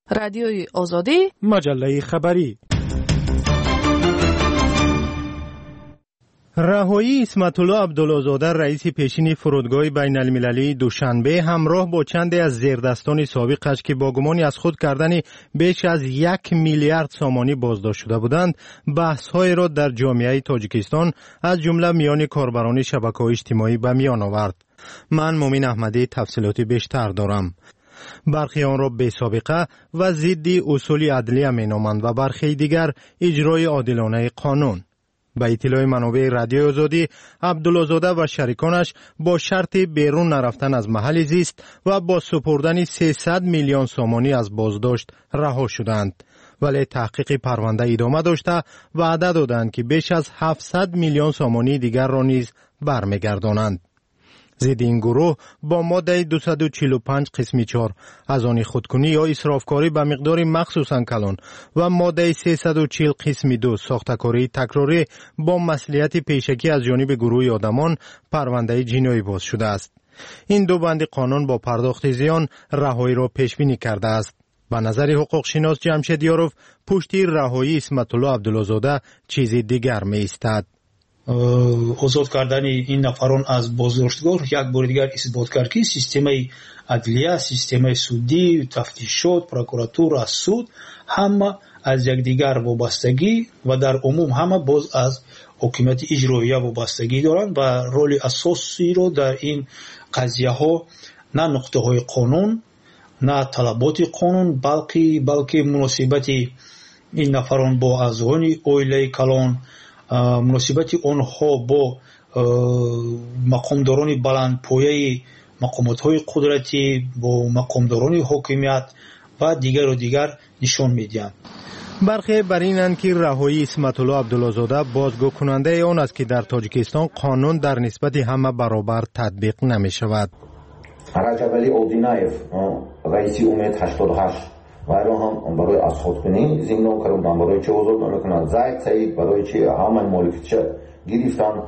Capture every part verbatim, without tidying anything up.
رادیوی آزادی، مجله خبری. رهایی اسمت الله عبدالله‌زاده رئیس پیشین فرودگاه بین المللی دوشنبه همراه با چندی از زیردستان سابقش که با گمانی از خود کردن بیش از یک میلیارد سامانی بازداشت شده بودند، بحث‌های را در جامعه تاجیکستان از جمله میان کاربران شبکه‌های اجتماعی به میان آورد. من مومن احمدی تفصیلاتی بیشتر دارم. برخی آن را بی سابقه و ضد اصول عدلیه مینامند و برخی دیگر اجرای عادلانه قانون. به اطلاع منابع رادیو آزادی، عبدالله‌زاده و شریکانش با شرط بیرون نرفتن از محل زیست و با سپردن سیصد میلیون سامانی از بازداشت رها شدند. ولی تحقیق پرونده ادامه داشته و وعده دادند که بیش از هفتصد میلیون سامانی دیگر را نیز برمیگردانند. ضد این گروه با ماده دویست و چهل و پنج قسم چهار از آن خودکنی یا اسرافکاری به مقدار مخصوصاً کلان و ماده سیصد و چهل قسم دو ساختکاری تکراری با مصلحت پیشکی از جانب گروه آدمان پرونده جنایی باز شده است. این دو بند قانون با پرداخت زیان رهایی را پیش بینی کرده است. به نظر حقوق شناس جمشید یاروف، پشت رهایی اسمت الله عبدالله‌زاده چیزی دیگر می ایستد. آزاد کردن این نفران از بازداشتگاه یک بار دیگر اثبات کرد که سیستم عدلیه، سیستم سودی، تفتیشات، پروکراتور، سود همه از یکدیگر وابستگی و در عموم همه باز از حکومت اجرایی وابستگی دارند و رول اساسی رو در این قضیه ها نه نقطه های قانون، نه طلبات قانون، بلکه بلکه مناسبت این نفران با اذهان اویله کلان، مناسبت آنها با مقامداران بلند پایه مقامات های قدرتی، با مقامداران حاکمیت و دیگر و دیگر نشان میدهند. برخی بر اینند که رهایی اسمت الله عبدالله‌زاده بازگو کننده آن است که در تاجیکستان قانون در نسبت همه برابر تطبیق نمی شود. رجب علی اودینایف رئیس امید هشتاد و هشت وایرو هم برای از خودکنی زندان کردن، برای چه آزاد نمیکنند. زید سعید برای چه همه مالکیتش گرفتن،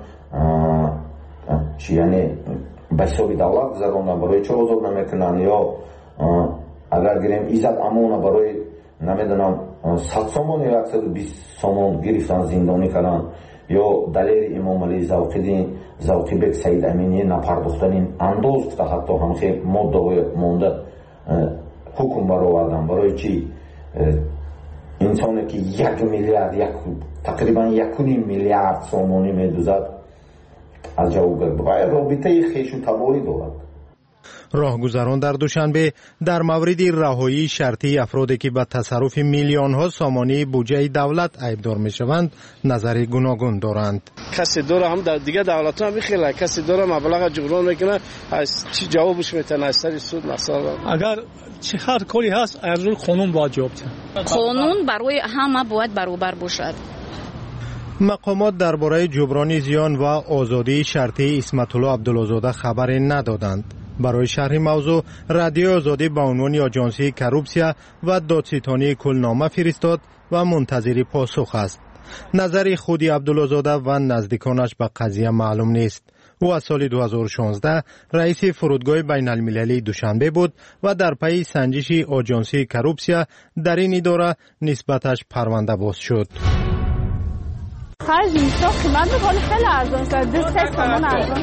چی یعنی به حساب دولت گذراندن، برای چه آزاد نمیکنند. یا اگر گیریم ایزد امون برای نمیدونم صد سامان یا صد و بیست سامان گرفتن زندانی کردن. یا دلیل امام علی زوقیدین زوقی بک سعید امینی نپرداختن این انداز که حتی هم خیلی ماده مونده حکم برآوردن. برای چی انسانی که یک میلیارد یک تقریبا یک میلیارد سامانی میدوزد از جواب باید رابطه خیش و تبایی دارد. راهگذران در دوشنبه در مورد رهایی شرطی افرادی که به تصرف میلیون ها سامانی بودجه دولت ایبدار می شوند نظر گوناگون دارند. کسی داره هم در دیگه دولت ها میخیله، کسی داره مبلغ جبران میکنه، از چی جوابش میتونه از سر سود مثلا. اگر چه هر کاری هست از روی قانون باید جواب دهد. قانون برای همه باید برابر باشد. مقامات درباره جبران زیان و آزادی شرطی اسمت الله عبدالله‌زاده خبری ندادند. برای شرح موضوع رادیو آزادی با عنوان آژانسی کروپسیا و دادستانی کلنامه فرستاد و منتظر پاسخ است. نظر خودی عبدالله‌زاده و نزدیکانش به قضیه معلوم نیست. او از سال دو هزار و شانزده رئیس فرودگاه بین المللی دوشنبه بود و در پی سنجش آژانسی کروپسیا در این اداره نسبتش پرونده باز شد. خرج اینستا قیمت بخوری خیلی ارزان شد. دست سه سامان ارزان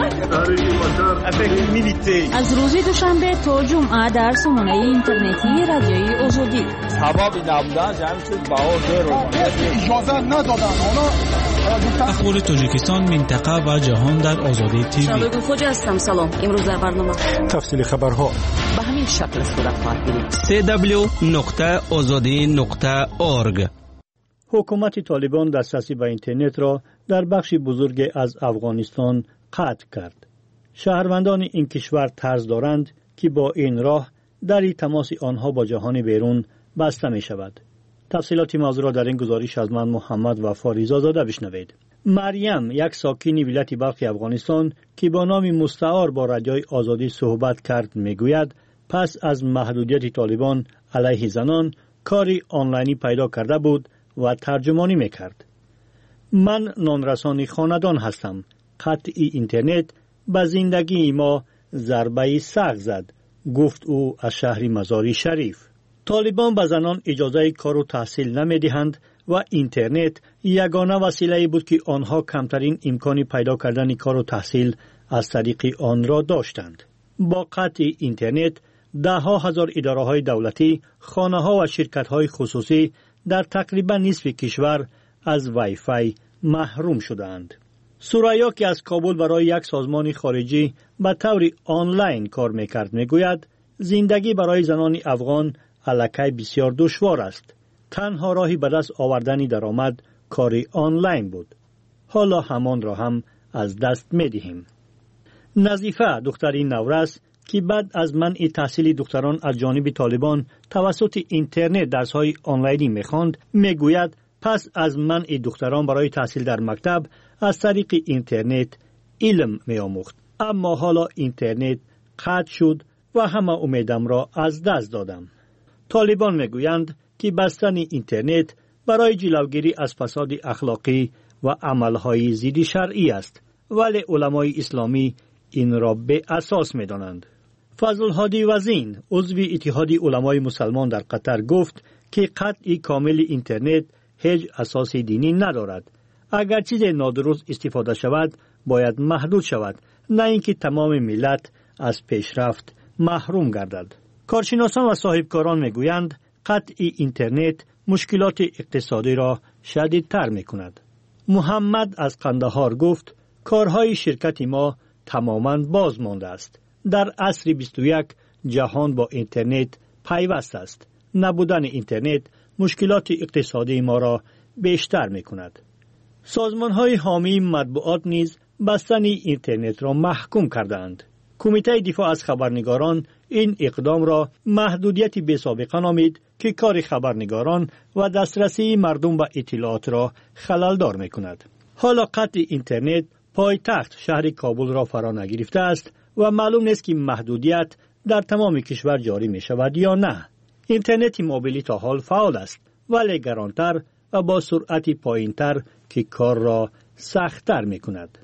شد. از روز دوشنبه تا جمعه در سامانه اینترنتی رادیوی آزادی سبب نبودن جمع شد بها زیرو اجازه ندادن. اخبار تاجیکستان، منطقه و جهان در آزادی تیوی. شبگون خوجا هستم. سلام. امروز در برنامه تفصیل خبرها به همین شکل صورت خواهد گرفت. دبلیو دبلیو دبلیو نقطه آزادی نقطه اورگ. حکومت طالبان دسترسی به اینترنت را در بخش بزرگ از افغانستان قطع کرد. شهروندان این کشور طرز دارند که با این راه دری تماس آنها با جهان بیرون بسته می شود. تفصیلات موضوع را در این گزارش از من محمد و فاریزا زاده بشنوید. مریم، یک ساکن ولایت بلخ افغانستان که با نام مستعار با رادیوی آزادی صحبت کرد، میگوید پس از محدودیت طالبان علیه زنان کاری آنلاینی پیدا کرده بود و ترجمانی میکرد. من نانرسانی خاندان هستم. قطع اینترنت به زندگی ما ضربه سخت زد، گفت او از شهر مزاری شریف. طالبان به زنان اجازه کار و تحصیل نمیدهند و اینترنت یگانه وسیله بود که آنها کمترین امکان پیدا کردن کار و تحصیل از طریق آن را داشتند. با قطع اینترنت ده ها هزار اداره های دولتی، خانه ها و شرکت های خصوصی در تقریبا نصف کشور از وای فای محروم شدند. سوریا که از کابل برای یک سازمان خارجی به طور آنلاین کار میکرد میگوید زندگی برای زنان افغان الکی بسیار دشوار است. تنها راهی به دست آوردن درآمد کاری آنلاین بود. حالا همان را هم از دست میدهیم. نظیفه دختری نورس که بعد از منع تحصیل دختران از جانب طالبان توسط اینترنت درس‌های آنلاینی می‌خواند میگوید پس از منع دختران برای تحصیل در مکتب از طریق اینترنت علم می‌آموخت، اما حالا اینترنت قطع شد و همه امیدم را از دست دادم. طالبان میگویند که بستن اینترنت برای جلوگیری از فساد اخلاقی و عملهای ضد شرعی است، ولی علمای اسلامی این را به اساس می‌دانند. فضل الهادی وزین عضو اتحاد علمای مسلمان در قطر گفت که قطع کامل اینترنت هیچ اساس دینی ندارد. اگر چیز نادرست استفاده شود باید محدود شود، نه اینکه تمام ملت از پیشرفت محروم گردد. کارشناسان و صاحبکاران میگویند قطع اینترنت مشکلات اقتصادی را شدیدتر میکند. محمد از قندهار گفت کارهای شرکت ما تماما باز مانده است. در عصر بیست و یک جهان با اینترنت پیوست است. نبودن اینترنت مشکلات اقتصادی ما را بیشتر میکند. سازمان‌های حامی مطبوعات نیز بستن اینترنت را محکوم کردند. کمیته دفاع از خبرنگاران این اقدام را محدودیت بی‌سابقه نامید که کار خبرنگاران و دسترسی مردم به اطلاعات را خللدار میکند. حالا قطع اینترنت پایتخت شهر کابل را فرا نگرفته است و معلوم نیست که محدودیت در تمام کشور جاری می شود یا نه. اینترنت موبیلی تا حال فعال است ولی گرانتر و با سرعت پایینتر که کار را سخت‌تر می کند.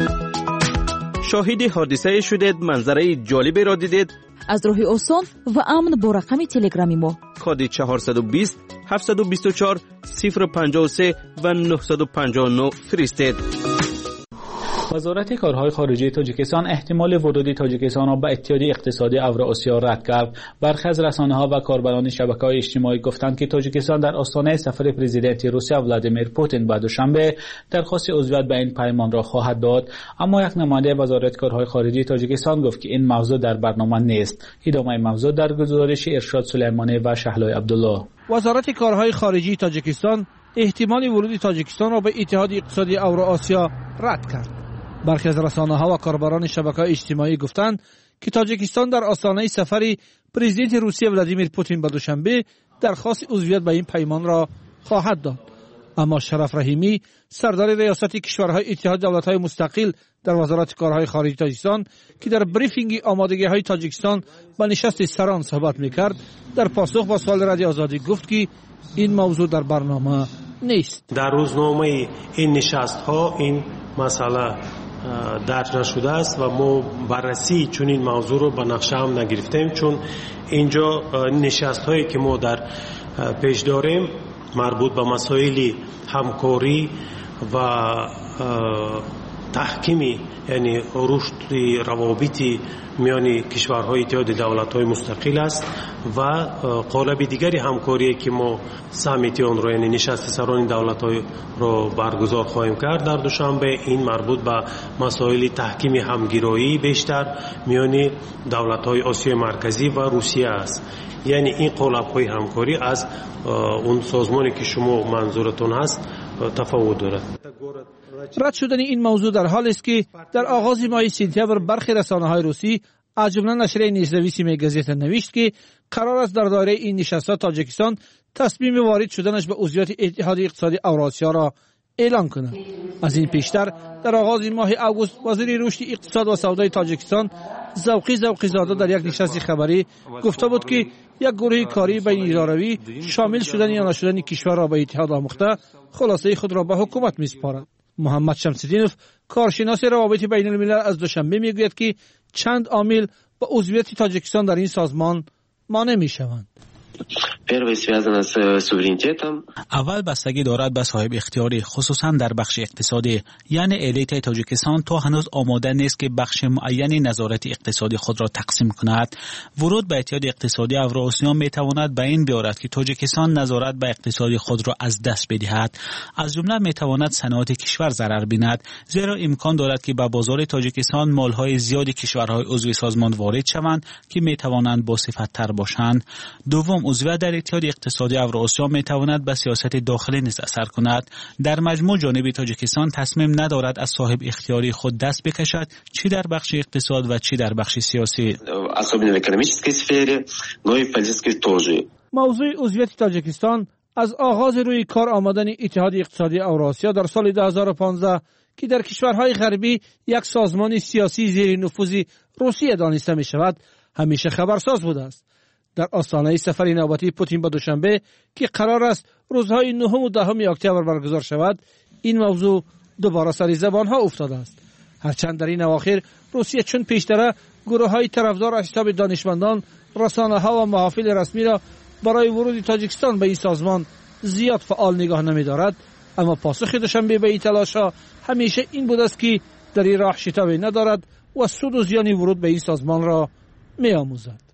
شاهد حادثه شدید، منظره جالبی را دیدید؟ از راه آسان و امن با رقم تلگرامی ما کد چهارصد و بیست هفتصد و بیست و چهار صفر پنجاه و سه و نهصد و پنجاه و نه فرستید. وزارت کارهای خارجه تاجیکستان احتمال ورود تاجیکستان را به اتحادیه اقتصادی اوراسیا رد کرد. برخی از رسانه‌ها و کاربران شبکه‌های اجتماعی گفتند که تاجیکستان در آستانه سفر پرزیدنت روسیه ولادیمیر پوتین به دوشنبه درخواست عضویت به این پیمان را خواهد داد، اما یک نماینده وزارت کارهای خارجه تاجیکستان گفت که این موضوع در برنامه نیست. ادامه موضوع در گزارش ارشاد سلیمانی و شهلای عبدالله. وزارت کارهای خارجه تاجیکستان احتمال ورود تاجیکستان را به اتحادیه اقتصادی اوراسیا رد کرد. برخی از رسانه‌ها و کاربران شبکه‌های اجتماعی گفتند که تاجیکستان در آستانه سفر پرزیدنت روسیه ولادیمیر پوتین به دوشنبه درخواست عضویت به این پیمان را خواهد داد. اما شرف رحیمی سردار ریاست کشورهای اتحاد دولت‌های مستقل در وزارت کارهای خارجه تاجیکستان که در بریفینگ آمادگی‌های تاجیکستان به نشست سران صحبت می‌کرد، در پاسخ با سوال رادیو آزادی گفت که این موضوع در برنامه نیست. در روزنامه این نشست‌ها این مسئله درج نشده است و ما بررسی چون این موضوع رو به نقشه هم نگرفتیم، چون اینجا نشست هایی که ما در پیش داریم مربوط به مسائل همکاری و تحکیمی، یعنی رشد روابط میان کشورهای اتحاد دولت‌های مستقل است و قالب دیگری همکاری که ما سامیت آن رو، یعنی نشست سران دولت‌های رو برگزار خواهیم کرد در دوشنبه. این مربوط به مسائل تحکیم همگرایی بیشتر میان دولت‌های آسیای مرکزی و روسیه است. یعنی این قالب‌های همکاری از اون سازمانی که شما منظورتون هست تفاوت دارد. رد شدن این موضوع در حالی است که در آغاز ماه سپتامبر برخی رسانه‌های روسی از جمله نشریه نیزنویسی میگزیت نوشت که قرار است در دایره این نشست‌ها تاجیکستان تصمیم وارد شدنش به عضویت اتحادیه اقتصادی اوراسیا را اعلان کند. از این پیشتر در آغاز ماه آگوست وزیر رشد اقتصاد و سودای تاجیکستان ذوقی ذوقی زاده در یک نشست خبری گفته بود که یک گروه کاری بین اداروی شامل شدن یا نشدن کشور را به اتحاد آموخته خلاصه خود را به حکومت میسپارد. محمد شمس‌الدینوف کارشناس روابط بین الملل از دوشنبه میگوید که چند عامل به عضویت تاجیکستان در این سازمان مانع میشوند. اول بستگی دارد به صاحب اختیاری، خصوصا در بخش اقتصادی. یعنی الیت تاجیکستان تا هنوز آماده نیست که بخش معینی نظارت اقتصادی خود را تقسیم کند. ورود به اتحاد اقتصادی اوراسیا می تواند به این بیارد که تاجیکستان نظارت به اقتصادی خود را از دست بدهد. از جمله می تواند صنعت کشور ضرر بیند، زیرا امکان دارد که به بازار تاجیکستان مالهای زیادی کشورهای عضو سازمان وارد شوند که می توانند با صفت تر باشند. دوم، عضویت در اتحاد اقتصادی اوراسیا می تواند به سیاست داخلی نیز اثر کند. در مجموع جانب تاجیکستان تصمیم ندارد از صاحب اختیاری خود دست بکشد، چی در بخش اقتصاد و چی در بخش سیاسی. موضوع عضویت تاجیکستان از آغاز روی کار آمدن اتحاد اقتصادی اوراسیا در سال دو هزار و پانزده که در کشورهای غربی یک سازمان سیاسی زیر نفوذ روسیه دانسته می شود همیشه خبرساز بوده است. در آستانه سفر نوبتی پوتین به دوشنبه که قرار است روزهای نهم و دهم اکتبر برگزار شود، این موضوع دوباره سر زبانها افتاده است. هرچند در این اواخر روسیه چون پیشتره گروه‌های طرفدار از شتاب دانشمندان، رسانه‌ها و محافل رسمی را برای ورود تاجیکستان به این سازمان زیاد فعال نگاه نمی‌دارد، اما پاسخ دوشنبه به این تلاش‌ها همیشه این بود است که در این راه شتابی ندارد و سود و زیان ورود به این سازمان را می‌آموزد.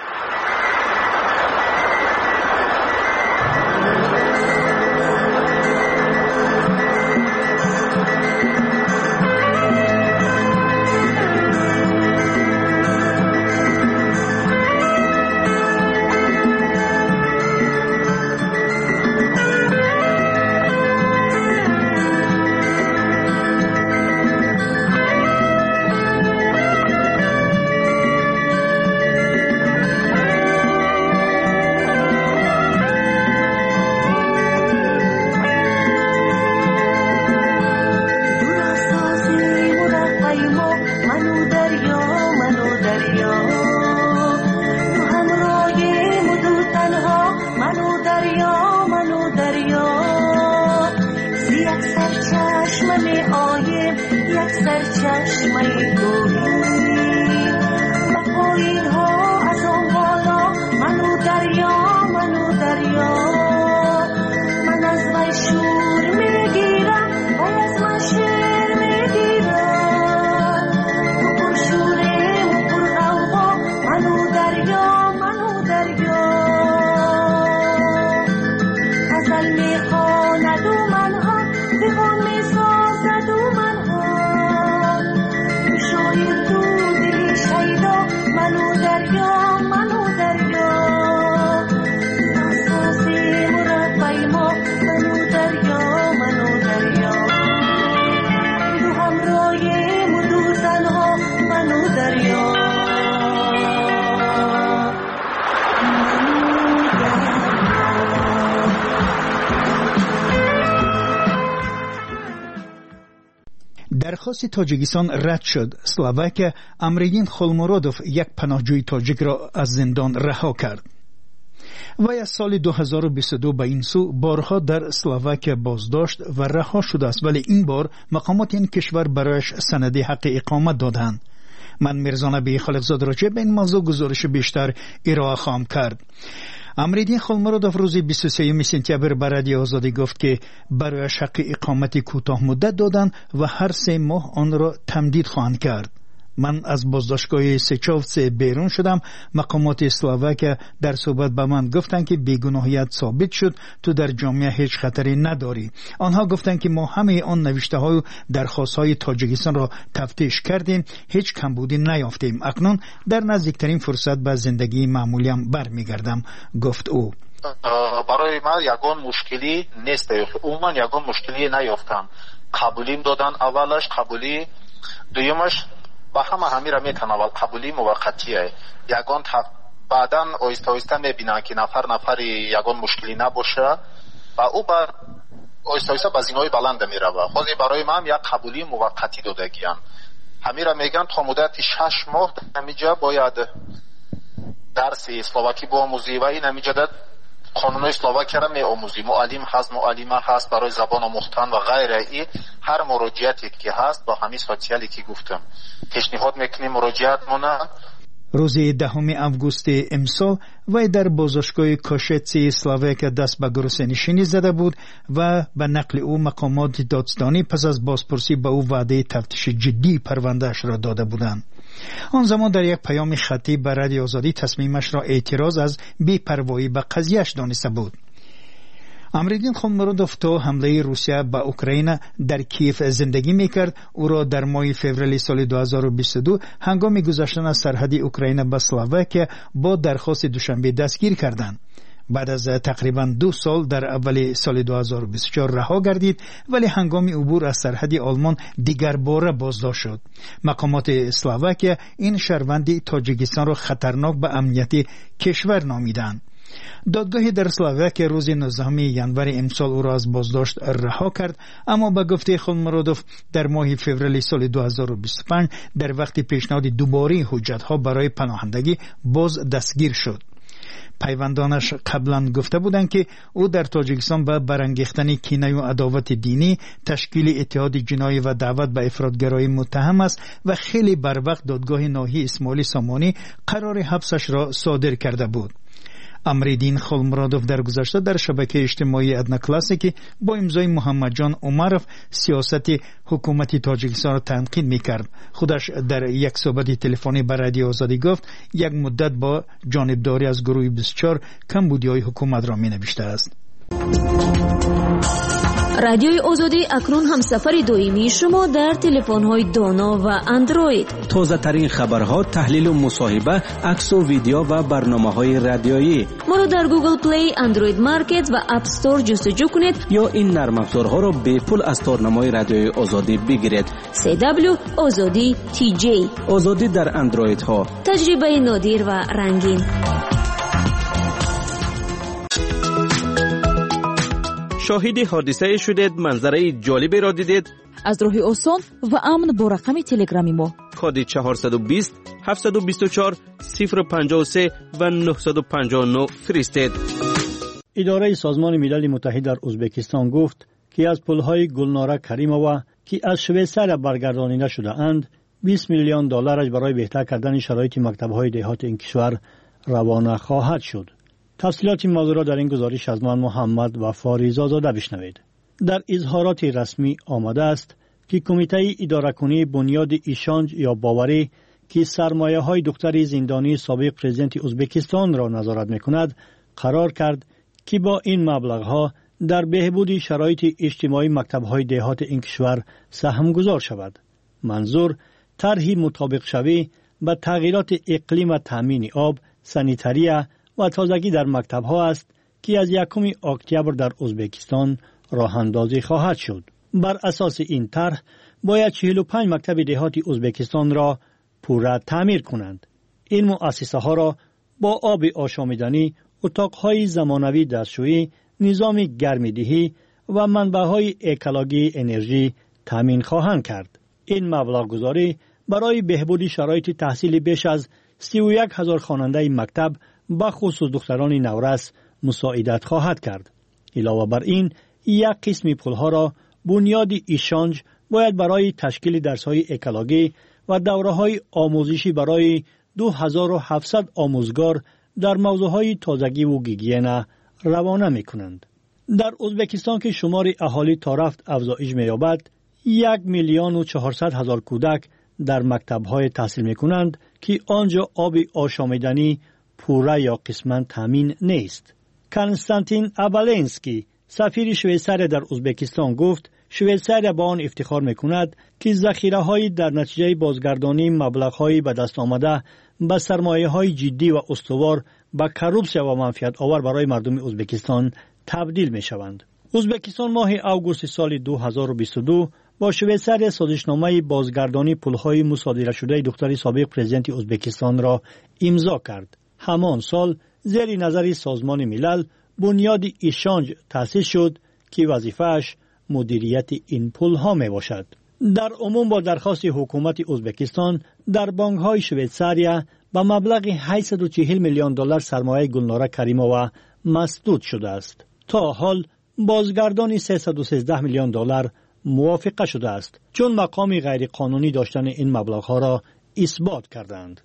درخواست تاجیکستان رد شد. اسلواکیا امریدین خولمورودوف یک پناهجوی تاجیک را از زندان رها کرد. وی از سال دو هزار و بیست و دو به این سو بارها در اسلواکیا بازداشت و رها شده است، ولی این بار مقامات این کشور برایش سند حق اقامت دادند. من میرزا نبی خالقزاده راجع به این موضوع گزارش بیشتر ارائه خواهم کرد. امریدین خولمورودوف روز بیست و سوم سپتامبر به رادیو آزادی گفت که برایش حق اقامت کوتاه مدت دادند و هر سه ماه آن را تمدید خواهند کرد. من از بازداشتگاه سچاوتس بیرون شدم. مقامات اسلواکیا در صحبت به من گفتند که بیگناهیت ثابت شد، تو در جامعه هیچ خطری نداری. آنها گفتند که ما همه آن نوشته های و درخواست های تاجیکستان را تفتیش کردیم، هیچ کمبودی نیافتیم. اکنون در نزدیکترین فرصت به زندگی معمولیم برمیگردم، گفت او. برای من یگان مشکلی نیست، عموما یگان مشکلی نیافتم. قبولیم دادن، اولش قبولی، دویمش با همه همی را میکنه، ولی قبولی موقتیه. یگان بعدا آیسته آیسته میبینن که نفر نفر یگان مشکلی نباشه و او بر آیسته آیسته به زینای بلند میره. خود برای من یک قبولی موقتی دادگیان. همی را میگن تا مدت شش ماه نمیجا باید درس اسلواکی بیاموزی و این نمیجا قانون اسلواکی را می آموزی. معلم هست، معلمه هست برای زبان آموختن و غیره. ای هر مراجعتی که هست با همین سوسیالی که گفتم پیشنهاد میکنیم مراجعت مونه. روز دهم اوگوست امسال وی در بازداشتگاه کاشتسی اسلواکیا دست به گروسه‌نشینی زده بود و به نقل او مقامات دادستانی پس از بازپرسی به او وعده تفتیش جدی پروندهش را داده بودند. آن زمان در یک پیام خطی به رادیو آزادی تصمیمش را اعتراض از بی‌پروایی به قضیهش دانسته بود. امریدین خولمرودوف تا حمله روسیه به اوکراین در کیف زندگی میکرد. او را در ماه فوریه سال دو هزار و بیست و دو هنگام گذشتن از سرحد اوکراین به اسلواکیا با درخواست دوشنبه دستگیر کردند. بعد از تقریبا دو سال در اول سال دو هزار و بیست و چهار رها گردید، ولی هنگام عبور از سرحد آلمان دیگر باره بازداشت شد. مقامات اسلواکیا این شهروند تاجیکستان را خطرناک به امنیت کشور نامیدند. دادگاهی در اسلواکیا روز نوزدهم ژانویه امسال او را از بازداشت رها کرد، اما به گفته خولمرودوف در ماه فوریه سال دو هزار و بیست و پنج در وقت پیشنهاد دوباره حجت‌ها برای پناهندگی باز دستگیر شد. پیوندانش قبلا گفته بودند که او در تاجیکستان به برانگیختن کینه و عداوت دینی، تشکیل اتحاد جنایی و دعوت به افراطگرایی متهم است و خیلی بر وقت دادگاه ناحیه اسماعیل سامانی قرار حبسش را صادر کرده بود. امریدین خولمرودوف در گذشته در شبکه اجتماعی ادنا کلاسیکی با امضای محمد جان عمرف سیاست حکومت تاجیکستان را تنقید میکرد. خودش در یک صحبت تلفنی با رادیو آزادی گفت یک مدت با جانبداری از گروه بیست و چهار کمبودی‌های حکومت را مینوشته است. رادیوی آزادی اکنون همسفر دائمی شما در تلفن‌های دانا و اندروید. تازه ترین خبرها، تحلیل و مصاحبه، عکس و ویدیو و برنامه‌های رادیویی. ما را در گوگل پلی، اندروید مارکت و اپ استور جستجو کنید یا این نرم افزارها را به پول از تارنمای رادیوی آزادی بگیرید. سی دبلیو آزادی تی جی. آزادی در اندروید ها. تجربه نادر و رنگین. شاهد حادثه شدید، منظره جالبی را دیدید؟ از راه آسان و امن با رقم تلگرامی ما کد چهارصد و بیست هفتصد و بیست و چهار صفر پنجاه و سه و نهصد و پنجاه و نه فرستید. اداره سازمان ملل متحد در ازبکستان گفت که از پل‌های گلناره کریمووا که از شویسریا برگردانیده شده اند بیست میلیون دلارش برای بهتر کردن شرایط مکتب‌های دهات این کشور روانه خواهد شد. تفصیلات این موضوع را در این گزارش از من محمد و فاریزا زاده بشنوید. در اظهارات رسمی آمده است که کمیته اداره کنی بنیاد ایشانج یا باوری که سرمایه های دختر زندانی سابق پرزیدنت ازبکستان را نظارت میکند قرار کرد که با این مبلغ ها در بهبود شرایط اجتماعی مکتب های دهات این کشور سهم گذار شود. منظور طرحی مطابق شوی به تغییرات اقلیم و تامین آب، سانیتاریه و تازگی در مکتب ها است که از یکم اکتبر در ازبکستان راه اندازی خواهد شد. بر اساس این طرح باید چهل و پنج مکتب دهاتی ازبکستان را پوره تعمیر کنند. این مؤسسه ها را با آب آشامیدنی، اتاقهای زمانوی دستشویی، نظام گرمیدهی و منبعهای اکولوژی انرژی تامین خواهند کرد. این مبلغ گذاری برای بهبود شرایط تحصیل بیش از سی و یک هزار خواننده مکتب به خصوص دختران نورس مساعدت خواهد کرد. علاوه بر این، یک قسم پولها را بنیاد ایشانج باید برای تشکیل درس‌های اکولوژی و دوره‌های آموزشی برای دو هزار و هفتصد آموزگار در موضوعهای تازگی و گیگین روانه می‌کنند. در ازبکستان که شمار اهالی تا رفت افزایش می‌یابد، یک میلیون و چهارصد هزار کودک در مکتب‌های تحصیل می‌کنند که آنجا آب آشامیدنی پوره یا قسماً تامین نیست. کنستانتین ابالنسکی سفیر شویسریا در ازبکستان گفت شویسریا با آن افتخار می‌کند که ذخیره‌های در نتیجه بازگردانی مبلغ‌های به دست آمده به سرمایه‌های جدی و استوار به کروپسیا و منفعت آور برای مردم ازبکستان تبدیل می‌شوند. ازبکستان ماه آگوست سال دو هزار و بیست و دو با شویسریا سازشنامه بازگردانی پول‌های مصادره شده دختر سابق پرزیدنت ازبکستان را امضا کرد. همان سال زیر نظر سازمان ملل بنیاد ایشانج تأسیس شد که وظیفه‌اش مدیریت این پول‌ها میباشد. در عموم با درخواست حکومت ازبکستان در بانک‌های شویسریا به مبلغ هشتصد و چهل میلیون دلار سرمایه گلناره کریمووا مسدود شده است. تا حال بازگردانی سیصد و سیزده میلیون دلار موافقه شده است چون مقام غیر قانونی داشتن این مبلغ‌ها را اثبات کردند.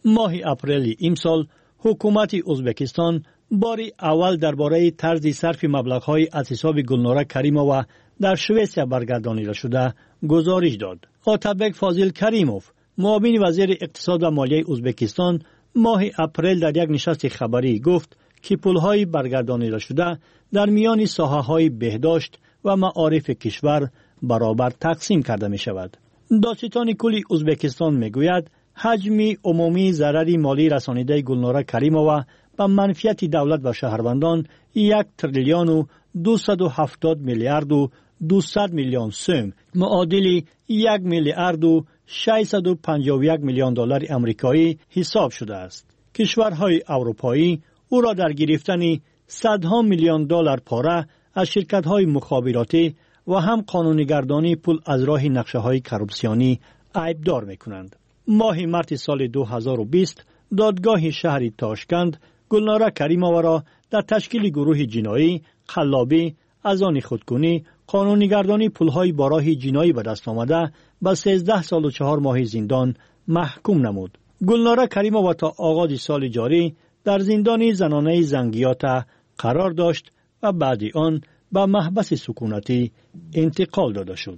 ماه اپریل امسال حکومت ازبکستان باری اول درباره طرز صرف مبلغ‌های از حساب گلناره کریمووا در شوئیسریا برگردانیده شده گزارش داد. آتابک فاضل کریموف، معاون وزیر اقتصاد و مالیه ازبکستان، ماه اپریل در یک نشست خبری گفت که پول‌های برگردانیده شده در میان ساحه‌های بهداشت و معارف کشور برابر تقسیم کرده می شود. دادستان کلی ازبکستان می گوید حجم عمومی ضرر مالی رسانیده گلناره کریمووا به منفعت دولت و شهروندان یک تریلیون و دویست و هفتاد میلیارد و دویست میلیون سوم معادل یک میلیارد و ششصد و پنجاه و یک میلیون دلار آمریکایی حساب شده است. کشورهای اروپایی او را در گرفتن صدها میلیون دلار پاره از شرکت‌های مخابراتی و هم قانونیگردانی پول از راه نقشه‌های کورپسیونی عیبدار می‌کنند. ماه مارس سال دو هزار و بیست دادگاه شهر تاشکند گلناره کریمووا را در تشکیل گروه جنایی، قلابی، از آن خودکنی، قانونیگردانی پول‌های با راه جنایی به دست آمده به سیزده سال و چهار ماه زندان محکوم نمود. گلناره کریمووا تا آغاز سال جاری در زندان زنانه زنگیات قرار داشت و بعد آن به محبس سکونتی انتقال داده شد.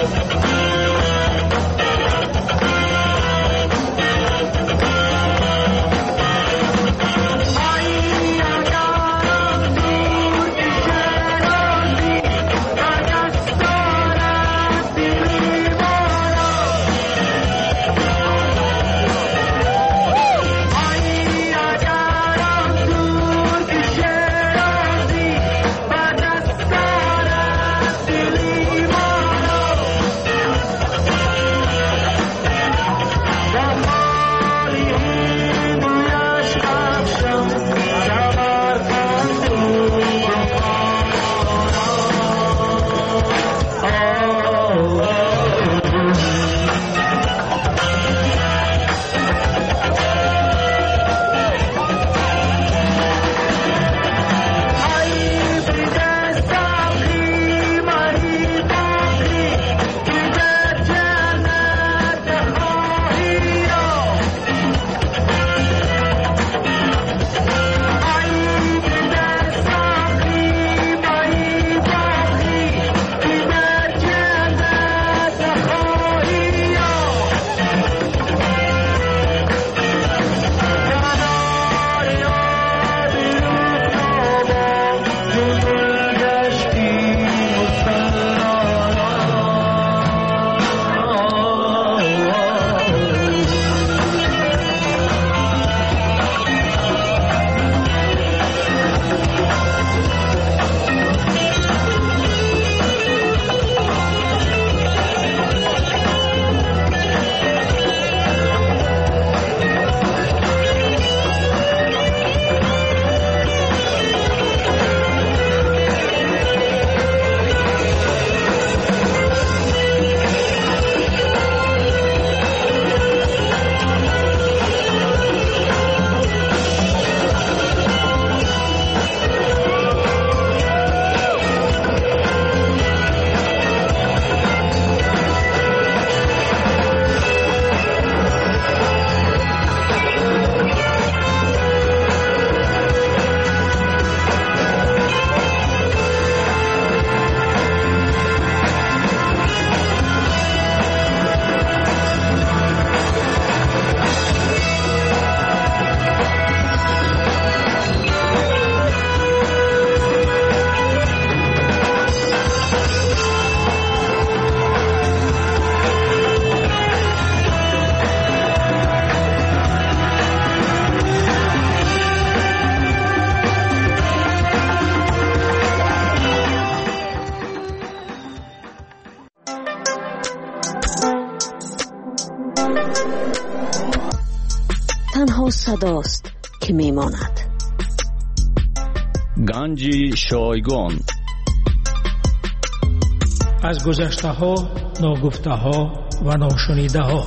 تنها صداست که میماند. گنج شایگان از گذشته ها، ناگفته ها و ناشنیده ها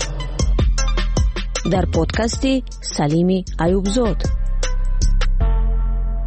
در پادکست سلیم ایوبزاد.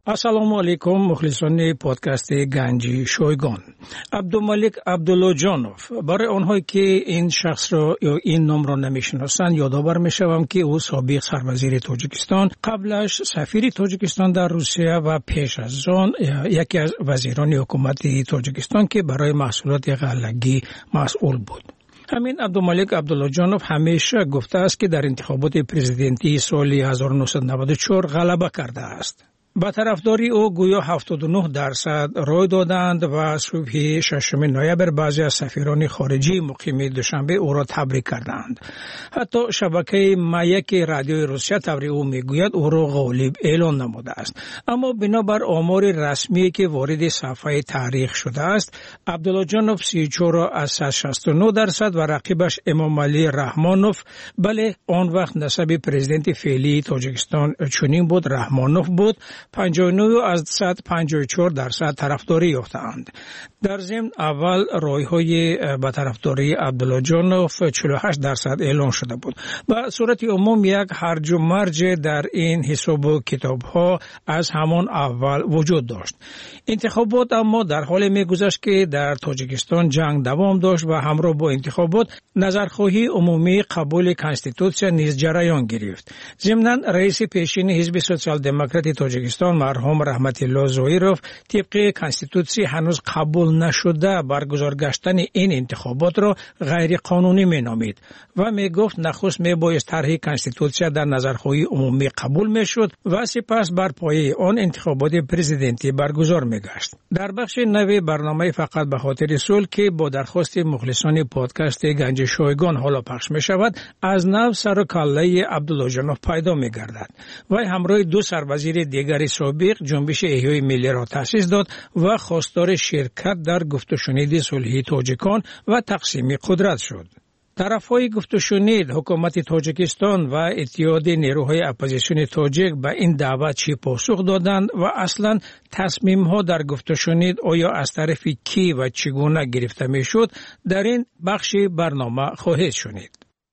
ассалому алейкум мухлисони подкасти ганҷи шойгон. абдумалик абдуллоҷонов, барои онҳое ки ин шахсро ё ин номро намешиносанд ёдовар мешавам ки ӯ собиқ сарвазири тоҷикистон, қаблаш сафири тоҷикистон дар русия ва пеш аз он яке аз вазирони ҳукумати тоҷикистон ки барои маҳсулоти ғаллагӣ масъул буд. ҳамин абдумалик абдуллоҷонов ҳамеша гуфтааст ки дар интихоботи президентии соли ҳазору нуҳсад наводу чор ғалаба кардааст. ба тарафдори ӯ гӯё ҳафтоду нӯҳ дарсад рой доданд ва субҳи шашуми ноябр баъзе аз сафирони хориҷии муқими душанбе ӯро табрик карданд. ҳатто шабакаи маяки радиои русия таври ӯ мегӯяд ӯро ғолиб эълон намудааст. аммо бинобар омори расмие ки вориди сафҳаи таърих шудааст, абдуллоҷонов си и чор аз сад шасту нӯҳ дарсад ва рақибаш эмомалӣ раҳмонов, бале он вақт насаби президенти феълии тоҷикистон чунин буд, раҳмонов буд, панҷоҳу нӯҳ аз сад панҷоҳу и чор дарсад тарафдорӣ ёфтаанд. дар зимн аввал ройҳои ба тарафдории абдуллоҷонов чӯлу ҳашт дарсад эълон шуда буд. ба сурати умум як ҳарҷу марҷе дар ин ҳисобу китобҳо аз ҳамон аввал вуҷуд дошт. интихобот аммо дар ҳоле мегузашт ки дар тоҷикистон ҷанг давом дошт ва ҳамроҳ бо интихобот назархоҳии умумии қабули конститутсия низ ҷараён гирифт. зимнан раиси пешини ҳизби социал-демократи тоҷикистон марҳум раҳматилло зоиров тибқи конститутсия ҳанӯз қабул нашуда баргузор гаштани ин интихоботро ғайриқонунӣ меномид ва мегуфт нахуст мебоист тарҳи конститутсия дар назархоҳии умумӣ қабул мешуд ва сипас бар пояи он интихоботи президентӣ баргузор мегашт. дар бахши нави барномаи фақат ба хотири сулҳ ки бо дархости мухлисони подкасти ганҷи шойгон ҳоло пахш мешавад, аз нав сару каллаи Абдуллоҷонов пайдо мегардад. вай ҳамроҳи ду сарвазири дигари собиқ ҷунбиши эҳёи миллиро таъсис дод ва хостори ширкат дар гуфтушуниди сулҳии тоҷикон ва тақсими қудрат шуд. тарафҳои гуфтушунид, ҳукумати тоҷикистон ва иттиҳоди нерӯҳои оппозитсиони тоҷик ба ин даъват чӣ посух доданд ва аслан тасмимҳо дар гуфтушунид оё аз тарафи кӣ ва чӣ гуна гирифта мешуд, дар ин бахши барнома хоҳед шунид.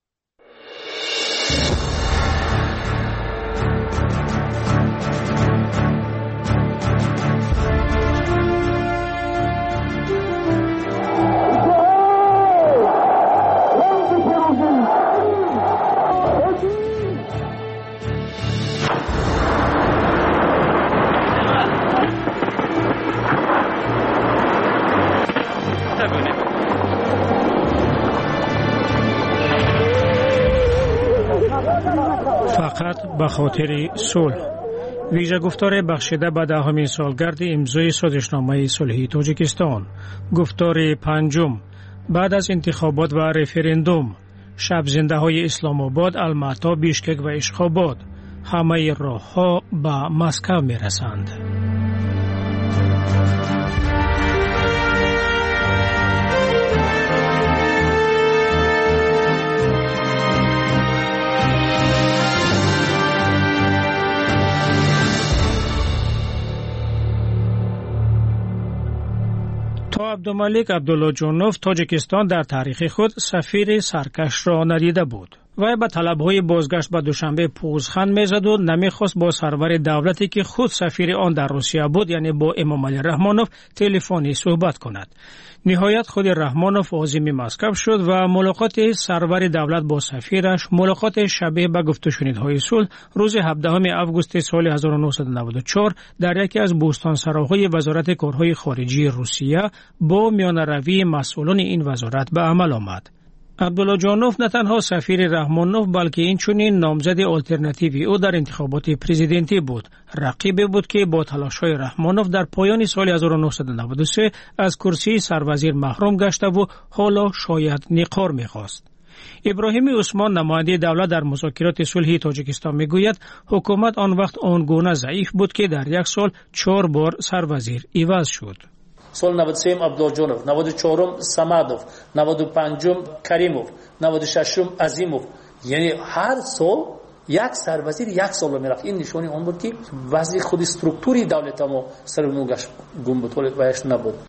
фақат ба хотири сулҳ. вижагуфторе бахшида ба даҳумин солгарди имзои созишномаи сулҳии тоҷикистон. гуфтори панҷум. баъд аз интихобот ва референдум, шабзиндаҳои исломобод, алмато, бишкек ва ишхобод, ҳамаи роҳҳо ба Москав мерасанд. абдумалик абдуллоҷонов тоҷикистон дар таърихи худ сафири саркашро надида буд. вай ба талабҳои бозгашт ба душанбе пӯзханд мезаду намехост бо сарвари давлате ки худ сафири он дар русия буд, яъне бо эмомалӣ раҳмонов, телефонӣ суҳбат кунад. ниҳоят худи раҳмонов озими Москав шуд ва мулоқоти сарвари давлат бо сафираш, мулоқоти шабеҳ ба гуфтушунидҳои сулҳ, рӯзи ҳабдаҳуми августи соли ҳазору нуҳсаду наводу чор дар яке аз бӯстонсароҳои вазорати корҳои хориҷии Русия бо миёнаравии масъулони ин вазорат ба амал омад. абдуллоҷонов на танҳо сафири раҳмонов, балки инчунин номзади алтернативи ӯ дар интихоботи президентӣ буд. рақибе буд ки бо талошҳои раҳмонов дар поёни соли ҳазору нуҳсаду наводу се аз курсии сарвазир маҳрум гаштаву ҳоло шояд ниқор мехост. иброҳими усмон, намояндаи давлат дар музокироти сулҳи тоҷикистон, мегӯяд ҳукумат он вақт он гуна заиф буд ки дар як сол чор бор сарвазир иваз шуд. سال نود و سه عبدالجانов، نود و چهار صمدов، نود و پنج کریمов، نود و شش عظیمov. یعنی هر سال یک سروزیر یک سال میرفت. این نشانی اون بود که وضع خود استرکتوری دولت ما سر نوگش گم بود و یش نبود.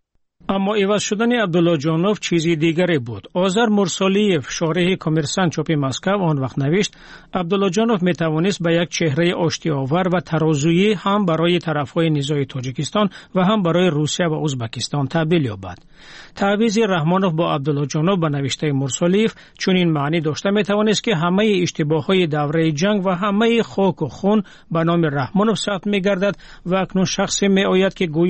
اما عوض شدن عبدالله جانوف چیزی دیگری بود. آذر مرسالیف شارح کمرسان چاپ مسکو آن وقت نوشت عبدالله جانوف می توانست به یک چهره آشتی‌آور و ترازویی هم برای طرفهای نزاع تاجیکستان و هم برای روسیه و ازبکستان تبدیل یابد. تعویض رحمانوف با عبدالله جانوف به نوشته مرسالیف چنین معنی داشته می توانست که همه اشتباههای دوره جنگ و همه خاک و خون به نام رحمانوف ثبت می گردد و اکنون شخصی می آید که